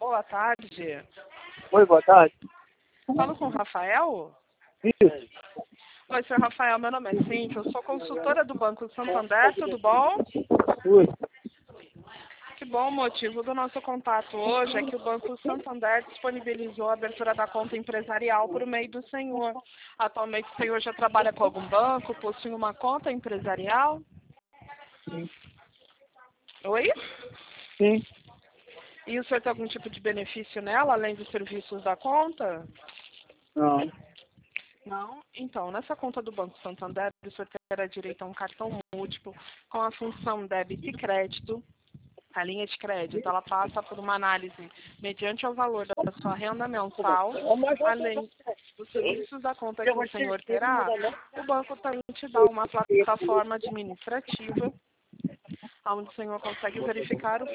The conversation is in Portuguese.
boa tarde. Oi, boa tarde. Falo com o Rafael? Isso. Oi, senhor Rafael, meu nome é Cíntia, eu sou consultora do Banco Santander, tudo bom? Tudo. Que bom, o motivo do nosso contato hoje é que o Banco Santander disponibilizou a abertura da conta empresarial por meio do senhor. Atualmente o senhor já trabalha com algum banco, possui uma conta empresarial? Sim. Oi? Sim. E o senhor tem algum tipo de benefício nela, além dos serviços da conta? Não. Não? Então, nessa conta do Banco Santander, o senhor terá direito a um cartão múltiplo com a função débito e crédito. A linha de crédito, ela passa por uma análise mediante o valor da sua renda mensal, além dos serviços da conta que o senhor terá, o banco também te dá uma plataforma administrativa, onde o senhor consegue verificar o